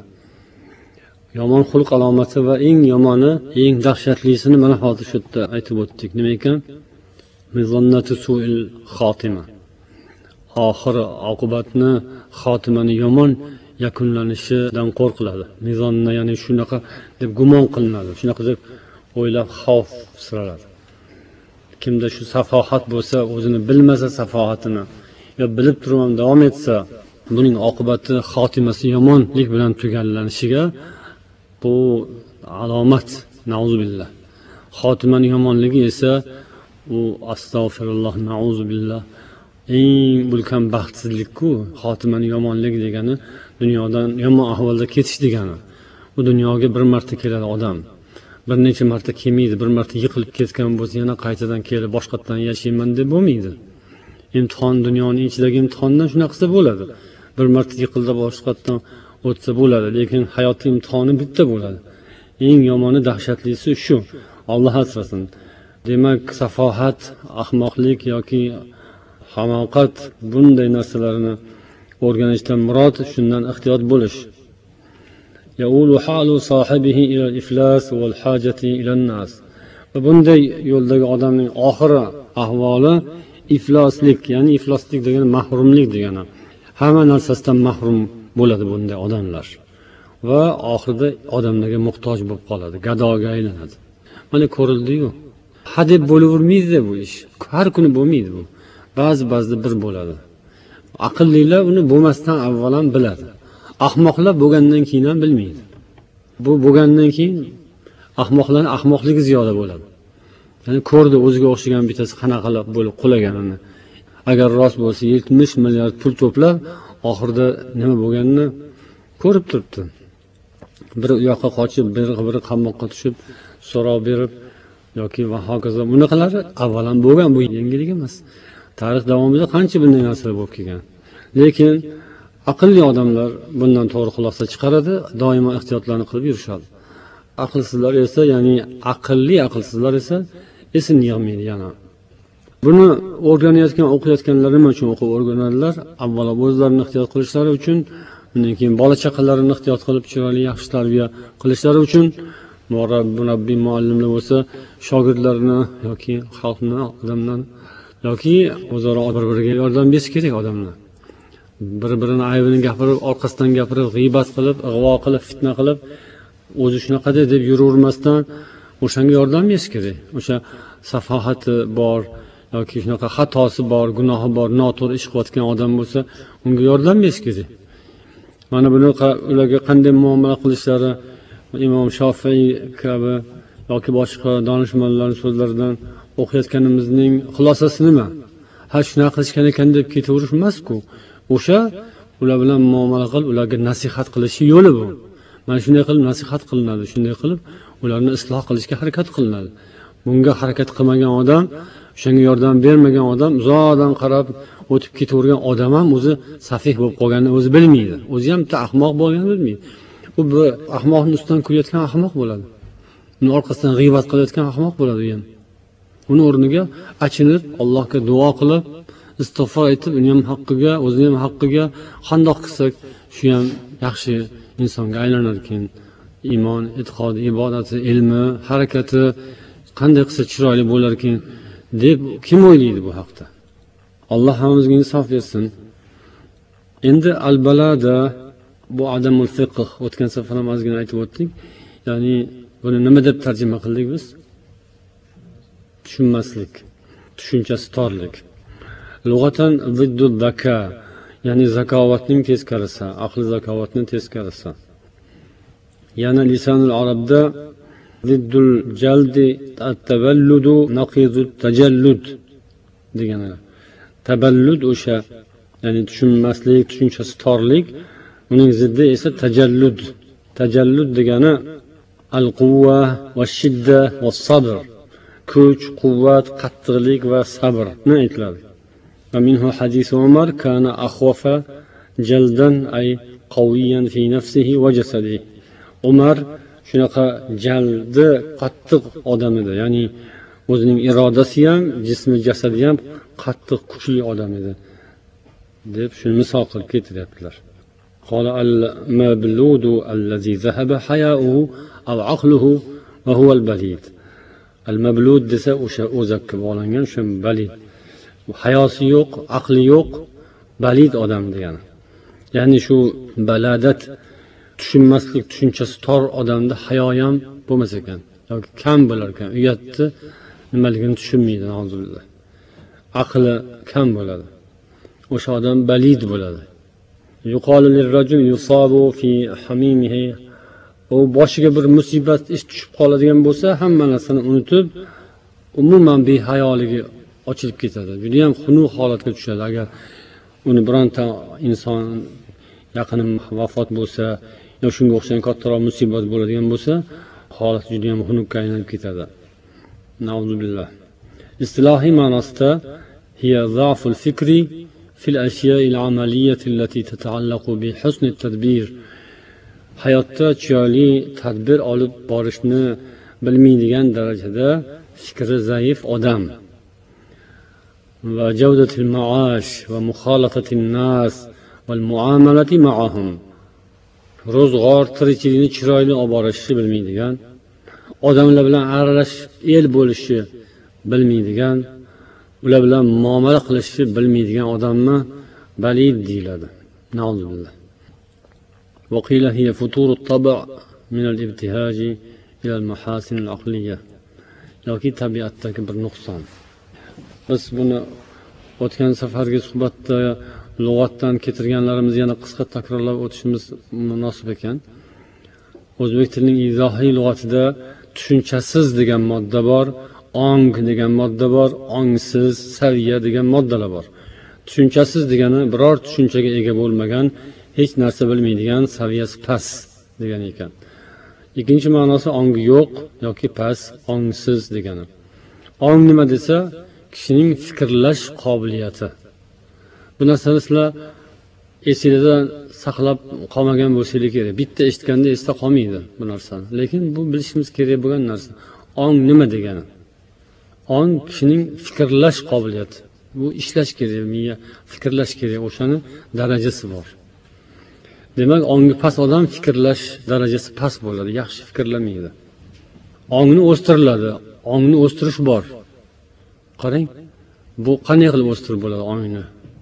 Yomon xulq alomati va eng yomoni, eng dahshatlisini mana hozir shu yerda aytib o'tdik. Nima ekan? Mizannatu su'il xotima. Oxir oqibatni, xotimani yomon yakunlanishidan qo'rqiladi. Mizonna ya'ni shunaqa deb gumon qilinadi, shunaqa deb o'ylab xavf siraladi. Kimda shu safohat bo'lsa, o'zini bilmasa safohatini, yo bilib turib ham davom etsa, buning oqibati xotimasi yomonlik bilan tugallanishiga bu alomat. Nauzubillah. Xotimaning yomonligi esa u astag'firulloh, nauzubillah. Eng ulkan baxtsizlik-ku, xotimaning yomonligi degani dunyodan yomon ahvolda ketish degani. U dunyoga bir marta keladi odam. Bir necha marta kelmaydi, bir marta yiqilib ketgan bo'lsa, yana qaytadan kelib boshqatdan yashayman deb bo'lmaydi. Imtihon, dunyoning ichidagi imtihondan shunaqasi bo'ladi. Bir marta yiqildi, boshqatdan o'tsa bo'ladi, lekin hayot imtihoni bitta bo'ladi. Eng yomoni, dahshatlisi shu. Alloh asrasin. Demak, safohat, ahmoqlik yoki hamoqat, bunday narsalarni o'rganishdan murod shundan ehtiyot bo'lish. Ya'ulu halu sohibihi ila al-iflas wal hajati ila an-nas. Va bunday yo'ldagi odamning oxiri ahvoli ifloslik, ya'ni ifloslik degani mahrumlik degani. Hamma narsasidan mahrum bo'ladi bunday odamlar. Va oxirida odamlarga muhtoj bo'lib qoladi, gadoga aylanadi. Mana ko'rildi-yu. Hadeb bo'lavermaydi bu ish. Har kuni bo'lmaydi bu. Ba'zida bir bo'ladi. Aqllilar uni bo'lmasdan avvalan biladi. Ahmoqlar bo'lgandan keyin ham bilmaydi. Bu bo'lgandan keyin ahmoqlarning ahmoqligi ziyoda bo'ladi. Ya'ni ko'rdi o'ziga o'xshagan bittasi qanaqalab bo'lib qulaganini. Agar rost bo'lsa 70 milliard pul to'plab, oxirida nima bo'lganini ko'rib turibdi. Bir u yoqqa qochib, biri qamoqqa tushib, so'roq berib yoki va hokazo bunaqalari avvalan bo'lgan, bu yangilik emas. Tarix davomida qancha bunday narsalar bo'lib kelgan. Lekin aqlli odamlar bundan to'g'ri xulosa chiqaradi, doimo ehtiyotlarni qilib yurishadi. Aqlsizlar esa, ya'ni aqlli aqlsizlar esa esini yig'maydi yana. Buni o'rganayotgan, o'qiyotganlar nima uchun o'qib o'rganadilar? Avvalo o'zlarini ehtiyot qilishlari uchun, undan keyin bola chaqalarini ehtiyot qilib chiroyli yaxshi tarbiya qilishlari uchun, murabbiy muallimlar bo'lsa, shogirdlarini yoki xalqni, odamlarni yoki o'zaro bir-biriga yordam berish kerak odamlar. Bir-birini aybini gapirib, orqasidan gapirib, g'iybat qilib, ig'vo qilib, fitna qilib, o'zi shunaqa deb yuravermasdan o'shanga yordam berish kerak. O'sha safohati bor yoki shunaqa xatosi bor, gunohi bor, noto'g'ri ish qilayotgan odam bo'lsa, unga yordam berish kerak. Mana buni ularga qanday muomala qilishlari Imom Shofiy kabi yoki boshqa donishmandlarning so'zlaridan o'qiyotganimizning xulosasi nima? Ha, shunaqa qilishgan ekan deb ketaverish emas-ku. O'sha ular bilan muomala qilib, ularga nasihat qilish yo'li bu. Mana shunday qilib nasihat qilinadi, shunday qilib ularni isloh qilishga harakat qilinadi. Bunga harakat qilmagan odam, o'shanga yordam bermagan odam, uzoqdan qarab o'tib ketavergan odam ham o'zi safih bo'lib qolganini o'zi bilmaydi. O'zi ham ahmoq bo'lganini bilmaydi. U ahmoqning ustidan kulayotgan ahmoq bo'ladi. uni orqasidan g'iybat qilayotgan ahmoq bo'ladi u ham. Uni o'rniga achinib, Allohga duo qilib, istig'for aytib, uni ham haqqiga, o'zini ham haqqiga qandoq qilsak, shu ham yaxshi insonga aylanar ekan. Iymon, e'tiqodi, ibodati, ilmi, harakati qanday qilsa chiroyli bo'lar ekan deb kim o'ylaydi bu haqda? Alloh hammamizga insof bersin. Endi al-balada bu adamul fiqh o'tgan safar ham ozgina aytib o'tdik. Ya'ni buni nima deb tarjima qildik biz? Tushunmaslik, tushunchasi torlik. Lug'atan ziddu zaka, ya'ni zakovatning teskarisi, aql zakovatning teskarisi. Yana lisanul arabda ziddul jaldi at-tavalludu naqidut tajallud deganlar. Taballud o'sha, ya'ni tushunmaslik, tushunchasi torlik, uning ziddi esa tajallud. Tajallud degani al-quvva va shidda va sabr. Kuch, quvvat, qattiqlik va sabrni aytiladi. Va minhu hadis Umar kana akhwafa jaldan ay qawiyan fi nafsihi va jasadihi. Umar shunaqa jaldi qattiq odam edi, ya'ni o'zining irodasi ham, jismi, jasadi ham qattiq, kuchli odam edi deb shuni misol qilib keltiryaptilar. Qala al-mabludu allazi zahaba haya'uhu aw aqluhu va huwa al-balid. Al-mablud desa o'sha o'zakka bog'langan shu balid. Hayosi yo'q, aqli yo'q, balid odam degani. Ya'ni shu baladat, tushunmaslik tushunchasi tor odamda hayo ham bo'lmas ekan yoki kam bo'lar ekan, uyatni nimaligini tushunmaydi, alhamdulillah. Aqli kam bo'ladi. O'sha odam balid bo'ladi. Yuqalu lirrajul yusabu fi hamimihi. U boshiga bir musibat ish tushib qoladigan bo'lsa, hamma narsani unutib, umuman behayoligi ochilib ketadi. Juda ham xunuk holatga tushadi. Agar uni bironta inson yaqinim vafot bo'lsa, yo shunga o'xshagan kattaroq musibat bo'ladigan bo'lsa, holat juda ham xunukka aylanib ketadi. Nauzubillah. Istilohiy ma'nosida hiya za'ful fikri fil ashya'il amaliyati allati tata'allaqu bi husni tadbir. Hayotda chiroyli tadbir olib borishni bilmaydigan darajada fikri zaif odam. Va javdatil ma'ash va muxolatatin nas val muamalati ma'ahum. Ro'zg'or, tirikchilikni chiroyli olib borishni bilmaydigan, odamlar bilan aralashib el bo'lishni bilmaydigan, ular bilan muomala qilishni bilmaydigan odamni balid deyiladi. Nauzubillah. Va qila hiya futurut tab' min al-ibtihaj ila al-mahasin al-aqliyya. Yoki tabiatdagi bir nuqson. Biz buni o'tgan safargi suhbatda lug'atdan keltirganlarimizni yana qisqa takrorlab o'tishimiz munosib ekan. O'zbek tilining izohiy lug'atida tushunchasiz degan modda bor, ong degan modda bor, ongsiz, saviya degan moddalar bor. Tushunchasiz degani biror tushunchaga ega bo'lmagan, hech narsa bilmaydigan, saviyasi past degan ekan. Ikkinchi ma'nosi ongi yo'q yoki past, ongsiz degani. Ong nima desa, kishining fikrlash qobiliyati. Bu narsani sizlar esingizda saqlab qolmagan bo'lsangiz kerak. Bitta eshitganda esda qolmaydi bu narsani. Lekin bu bilishimiz kerak bo'lgan narsa. Ong nima degani? Ong kishining fikrlash qobiliyati. Bu ishlash kerak, miya fikrlash kerak, o'shani darajasi bor. Demak, ongi past odam fikrlash darajasi past bo'ladi, yaxshi fikrlamaydi. Ongni o'stiriladi, ongni o'stirish bor. Qarang, bu qanday qilib o'stirib bo'ladi ongni?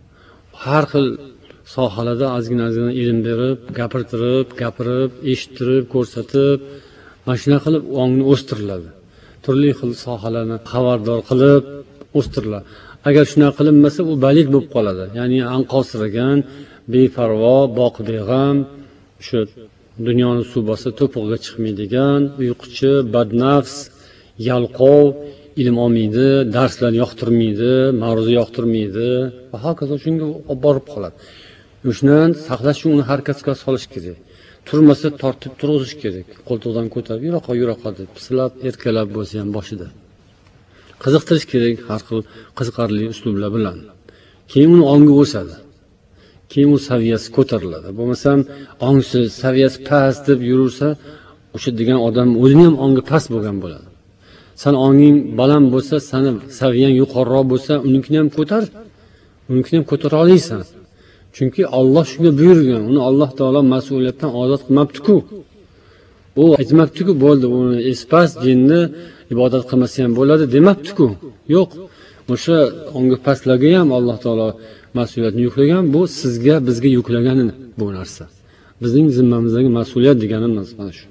Har xil sohalarda ozgina ilm berib, gapirib, eshittirib, ko'rsatib, mana shunday qilib ongni o'stiriladi. Turli xil sohalarni xabardor qilib o'stiriladi. Agar shunday qilinmasa, u balid bo'lib qoladi. Ya'ni anqosiragan, beparvo, boqibeg'am, shu dunyoni suv bossa to'pig'iga chiqmaydigan, uyquchi, badnafs, yalqov, ilm olmaydi, darslar yoqtirmaydi, mavzu yoqtirmaydi va hokazo shunga olib borib qoladi. Shundan saqlash uchun uni harakatga solish kerak. Turmasa tortib turg'izish kerak. Qo'ltiqdan ko'tarib, yuroqqa deb silab, erkalab bo'lsa ham boshida. Qiziqtirish kerak har xil qiziqarli uslublar bilan. Keyin uni ongi o'sadi. Keyin u saviyasi ko'tariladi. Bo'lmasam ongsiz, saviyasi past deb yurursa, o'sha degan odam o'zini ham ongi past bo'lgan bo'ladi. San onging baland bo'lsa, seni saviyang yuqoriroq bo'lsa, unikini ham ko'tar, unikini ham ko'tara olasan. Chunki Alloh shunga buyurgan, uni Alloh taolo mas'uliyatdan ozod qilmabdi-ku. U aytmabdi-ku, bo'ldi, uni espas jinni ibodat qilmasa ham bo'ladi demabdi-ku. Yo'q. O'sha ongi pastlarga ham Alloh taolo mas'uliyatni yuklagan. Bu sizga, bizga yuklagan bu narsa. Bizning zimmamizdagi mas'uliyat deganimiz mana shu.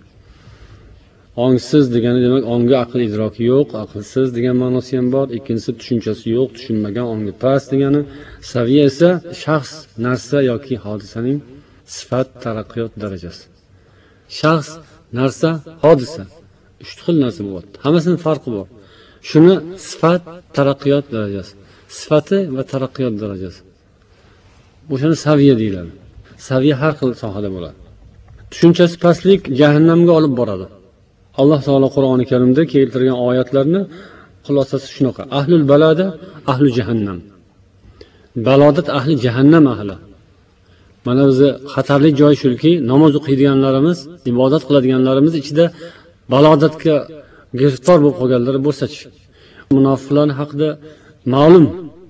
Ongsiz degani demak, ongi aql idroki yo'q, aqlsiz degan ma'nosi ham bor. Ikkinchisi tushunchasi yo'q, tushunmagan, ongi past degani. Saviya esa shaxs, narsa yoki hodisaning sifat, taraqqiyot darajasi. Shaxs, narsa, hodisa. 3 xil narsa bo'lyapti. Hammasining farqi bor. Shuni sifat, taraqqiyot darajasi. Sifati va taraqqiyot darajasi. O'shani saviya deyiladi. Saviya har xil sohada bo'ladi. Tushunchasi pastlik jahannamga olib boradi. Alloh taolo Qur'oni Karimda keltirgan oyatlarni xulosasi shunaqa. Ahlul balada, ahli jahannam. Balodat ahli jahannam ahli. Mana bizni xatarli joy shuki, namoz o'qiydiganlarimiz, ibodat qiladiganlarimiz ichida balodatga giriftor bo'lib qolganlar bo'lsa-chi. Munofiqlar haqida ma'lum.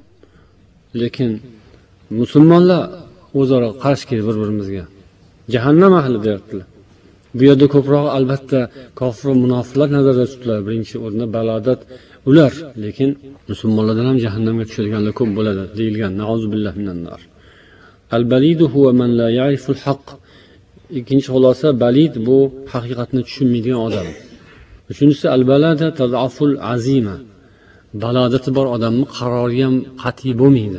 Lekin musulmonlar o'zaro qarshi kelib bir-birimizga. Jahannam ahli deyaptilar. Bu yerda ko'proq albatta kofir va munofiqlar nazarda tutiladi. Birinchi o'rinda balodat ular, lekin musulmonlardan ham jahannamga tushadiganlar ko'p bo'ladi deyilgan. Nauzubillahi minan nar. Al-balidu huwa man la ya'riful haqq. Ikkinchi xulosa, balid bu haqiqatni tushunmaydigan odam. Uchinchisi al-balada tad'aful azima. Balodati bor odamning qarori ham qat'iy bo'lmaydi.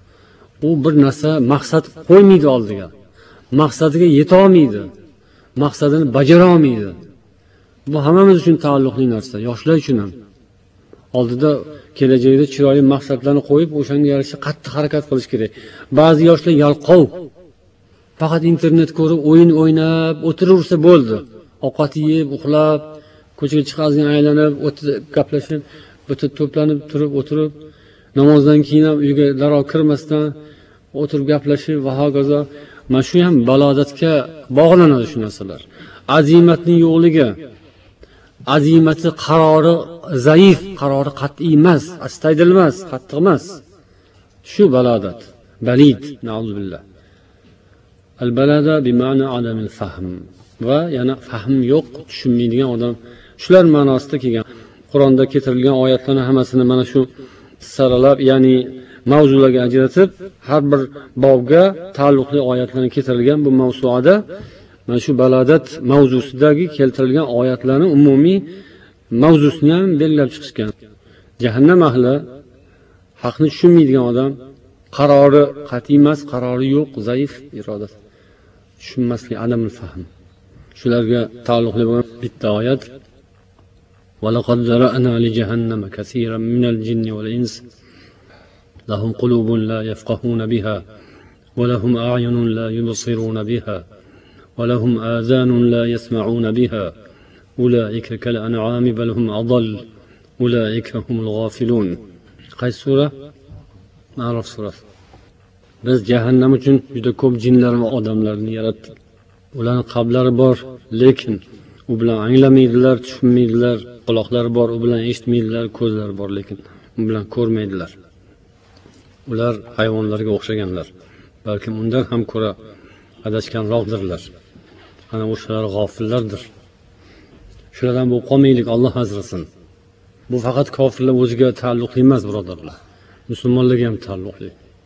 U bir narsa maqsad qo'ymaydi oldiga. Maqsadiga yeta olmaydi. Maqsadini bajara olmaydi. Bu hammamiz uchun taalluqli narsa, yoshlar uchun ham. Oldida kelajakda chiroyli maqsadlarni qo'yib, o'shanga yarasha qattiq harakat qilish kerak. Ba'zi yoshlar yalqov. Faqat internet ko'rib, o'yin o'ynab, o'tiraversa bo'ldi. Ovqat yeb, uxlab, ko'chaga chiqazgan aylanib, gaplashib, bitta to'planib turib, o'tirib, namozdan keyin ham uyga darrov kirmasdan o'tirib gaplashib va hokazo. Mana shu ham balodatga bog'lanadi shu narsalar. Azimatning yo'qligi, azimati qarori zaif, qarori qat'iy emas, astaydil emas, qattiq emas. Shu balodat, balid, nauzubillah. Al-balada bi ma'na adamil fahm. Va yana fahm yo'q, tushunmaydigan odam. Shular ma'nosida kelgan. Qur'onda keltirilgan oyatlarning hammasini mana shu saralab, ya'ni mavzularga ajratib, har bir bobga taalluqli oyatlarni keltirilgan bu mavzuada mana shu balodat mavzusidagi keltirilgan oyatlarning umumiy mavzusini ham belgilab chiqishgan. Jahannam ahli, haqni tushunmaydigan odam, qarori qat'iy emas, qarori yo'q, zaif irodasi. Tushunmaslik, adamul fahm. Shularga taalluqli bo'lgan bitta oyat. Va laqad zara'na li jahannama kaseeran minal jinni wal ins lahum qulubun la yafqahuna biha wa lahum a'yunun la yubsiruna biha wa lahum adhanun la yasma'una biha ulaika kal an'ami bal hum adall ulaika humul ghafilun. Qaysi sura? Ma'ruf surasi. Biz jahannam uchun juda ko'p jinlar va odamlarni yaratdik. Ularning qalblari bor, lekin u bilan anglamaydilar, tushunmaydilar. Quloqlari bor, u bilan eshitmaydilar, ko'zlari bor, lekin u bilan ko'rmaydilar. Ular hayvonlarga o'xshaganlar. Balkim undan ham ko'ra adashganroqdirlar. Ana o'shalar g'ofillardir. Shulardan bo'lib qolmaylik, Alloh asrasin. Bu faqat kofirlar o'ziga taalluqli emas, birodarlar. Musulmonlarga ham taalluqli.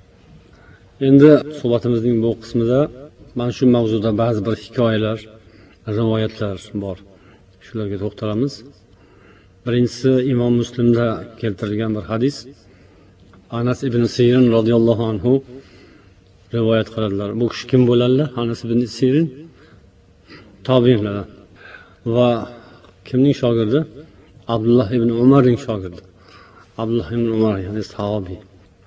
Endi suhbatimizning bu qismida mana shu mavzuda ba'zi bir hikoyalar, rivoyatlar bor. Shularga to'xtalamiz. Birinchisi Imom Muslimda keltirilgan bir hadis. Anas ibn Sirin radhiyallohu anhu rivoyat qiladilar. Bu kishi kim bo'ladilar? Anas ibn Sirin tobiinlar. Va kimning shogirdi? Abdullah ibn Umarning shogirdi. Abdullah ibn Umar, ya'ni sahobiy.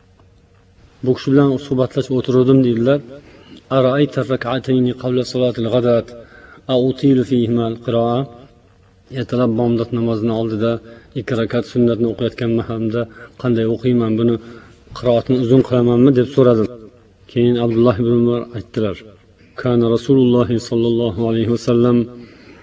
Bu kishi bilan suhbatlashib o'tirdim deydilar. Ara'ayta rak'atayni qabla salatil ghadat a'utilu fihima al-qira'a. Ertalab bomdod namozining oldida 2 rakat sunnatni o'qiyotgan mahalda qanday o'qiyman, buni qiroatni uzun qilamanmi deb so'radim. Keyin Abdullah ibn Umar aytdilar: "Kana Rasululloh sallallohu alayhi vasallam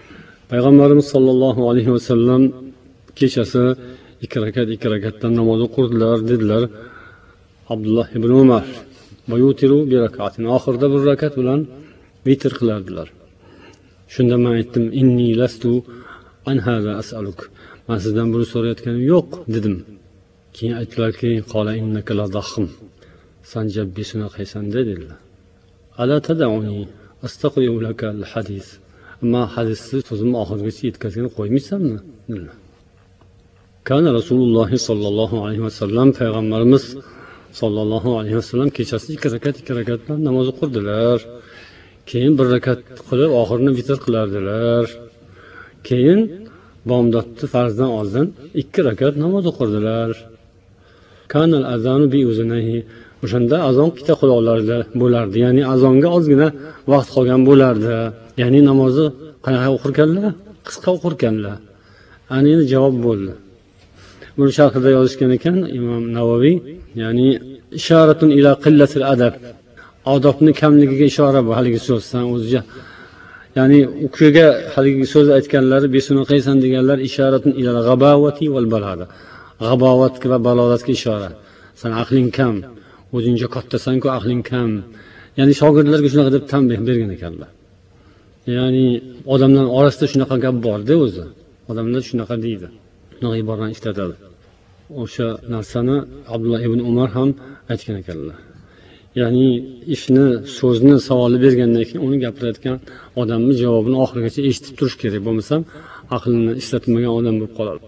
payg'ambarimiz sollallohu alayhi vasallam kechasi 2 rakatdan namoz o'qirdilar dedilar Abdulloh ibn Umar. Bayutiru bir rakatin, oxirida 1 rakat bilan vitr qilardilar. Shunda men aytdim, inni lastu an hada as'aluk. Men sizdan buni so'rayotganim yo'q dedim. Keyin aytdilarki, qala innaka ladahim. San jabbisuna qaysan dedilar. Ala tad'uni astaqri'u laka al-hadis. Amma hadisni so'zimni oxirigacha yetkazgan qo'ymaysanmi? dedilar. Kana Rasululloh sollallohu alayhi vasallam payg'ambarimiz sollallohu alayhi vasallam kechasi 2 rakat bilan namoz o'qirdilar. Keyin 1 rakat qilib oxirini vitr qilardilar. Keyin bomdodni farzdan oldin 2 rakat namoz o'qirdilar. Kanal azanu bi uzunayhi. O'shanda azon ikkita quloqlarida bo'lardi. Ya'ni azonga ozgina vaqt qolgan bo'lardi. Ya'ni namozni qanaqa o'qirkanlar? Qisqa o'qirkanlar. Ana endi javob bo'ldi. Buni sharhida yozishgan ekan Imom Navoiy, ya'ni ishoratun ila qillatil adab. Odobni kamligiga ishora bu haligi so'zdan o'zicha. Ya'ni u kishiga haligi so'z aytganlari besuni qaysan deganlar ishoratun ila g'abawati val balada. G'abovatga va balolatga ishora. Sen aqling kam, o'zingga kattasan-ku aqling kam. Ya'ni shogirdlarga shunaqa deb tanbeh bergan ekanlar. Ya'ni odamlar orasida shunaqa gap bor-da o'zi. Odamlar shunaqa deydi. Shunaqa iborani ishlatadi. O'sha narsani Abdulloh ibn Umar ham aytgan ekanlar. Ya'ni ishni, so'zni, savolni bergandan keyin uni gapirayotgan odamni javobini oxirigacha eshitib turish kerak, bo'lmasam aqlini ishlatmagan odam bo'lib qoladi.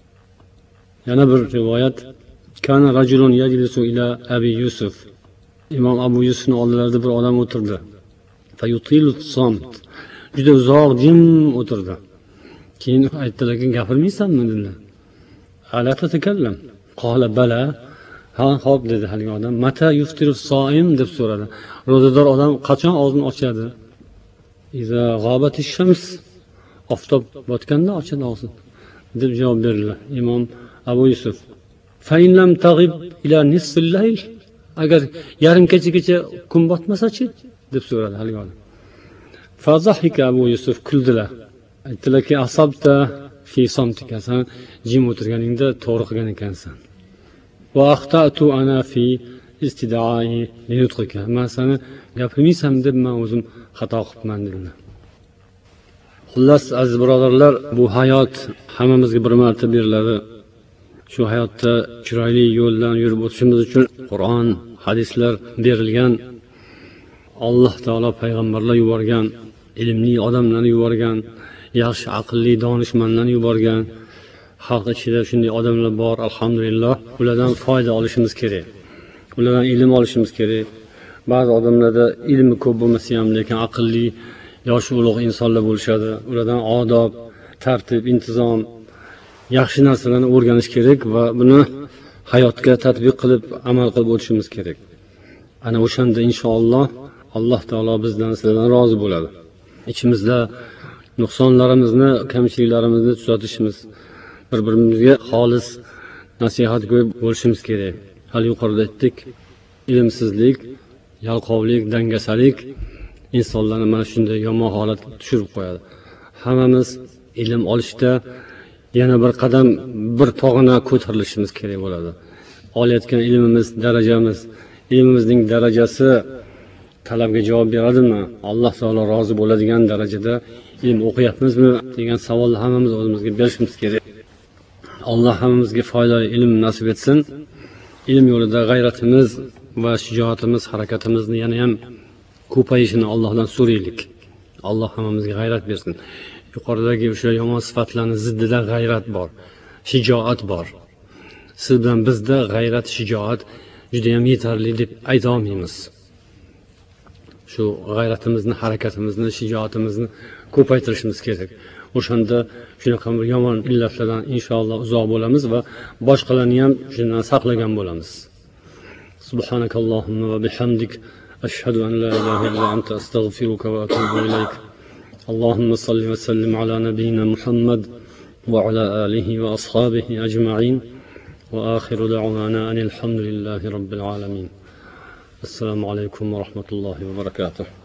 Yana bir rivoyat, kana rajulun yajlisu ila Abi Yusuf. Imom Abu Yusufning oldilarida bir odam o'tirdi. Fayutilu samt. Juda uzoq jim o'tirdi. Keyin aytdilarki, gapirmaysanmi dedilar. Ala tatakallam. Qala bala. Ha, xo'p dedi haligi odam. Mata yuftiru soim deb so'radi. Ro'zador odam qachon og'zini ochadi? Iza g'abatish shams. Oftob botganda ochadi og'zini deb javob berdilar Imom Abu Yusuf. Fa in lam taghib ila nisfil layl. Agar yarim kechagacha kun botmasa-chi deb so'radi haligi odam. Fa zahika Abu Yusuf, kuldilar. Aytdilarki, asabta fi samtika, san jim o'tirganingda to'g'ri qilgan ekansan. Va axtatu ana fi istida'i linutqika. Men seni gapirmaysan deb men o'zim xato qilibman dedilar. Xullas, aziz birodarlar, bu hayot hammamizga bir marta beriladi. Shu hayotda chiroyli yo'ldan yurib o'tishimiz uchun Qur'on, hadislar berilgan. Alloh taolo payg'ambarlar yuborgan, ilmli odamlarni yuborgan, yaxshi aqlli donishmandlarni yuborgan. Xalq ichida shunday odamlar bor, alhamdulillah. Ulardan foyda olishimiz kerak. Ulardan ilm olishimiz kerak. Ba'zi odamlarda ilmi ko'p bo'lmasa ham, lekin aqlli, yoshi ulug' insonlar bo'lishadi. Ulardan odob, tartib, intizom, yaxshi narsalarni o'rganish kerak va buni hayotga tatbiq qilib, amal qilib o'tishimiz kerak. Ana o'shanda inshaalloh Alloh taolo bizdan, sizlardan rozi bo'ladi. İchimizda nuqsonlarimizni, kamchiliklarimizni tuzatishimiz, bir-birimizga xolis nasihat ko'p bo'lishimiz kerak. Hali yuqorida aytdik, ilmsizlik, yalqovlik, dangasalik insonlarni mana shunday yomon holatga tushirib qo'yadi. Hammamiz ilm olishda yana bir qadam, bir pog'ona ko'tarilishimiz kerak bo'ladi. Olayotgan ilmimiz, darajamiz, ilmimizning darajasi talabga javob beradimi? Alloh taolo rozi bo'ladigan darajada ilm o'qiyapmizmi degan savolni hammamiz o'zimizga berishimiz kerak. Alloh hammamizga foydali ilm nasib etsin. Ilm yo'lida g'ayratimiz va shijoatimiz, harakatimizni yana ham ko'payishini Allohdan so'raylik. Alloh hammamizga g'ayrat bersin. Yuqoridagi o'sha yomon sifatlarning ziddida g'ayrat bor, shijoat bor. Siz bilan bizda g'ayrat, shijoat juda ham yetarli deb ayta olmaymiz. Shu g'ayratimizni, harakatimizni, shijoatimizni ko'paytirishimiz kerak. O'shanda shunaqa bir yomon illatlardan inshaalloh uzoq bo'lamiz va boshqalarni ham shundan saqlagan bo'lamiz. Subhanakallohumma va bihamdik ashhadu an la ilaha illa anta astaghfiruka va atubu ilayk. Allohumma salli va sallim ala nabiyyina Muhammad va ala alihi va ashabihi ajma'in. Wa akhiru da'wana anil hamdulillahi rabbil alamin. Assalomu alaykum va rahmatullohi va barakatuh.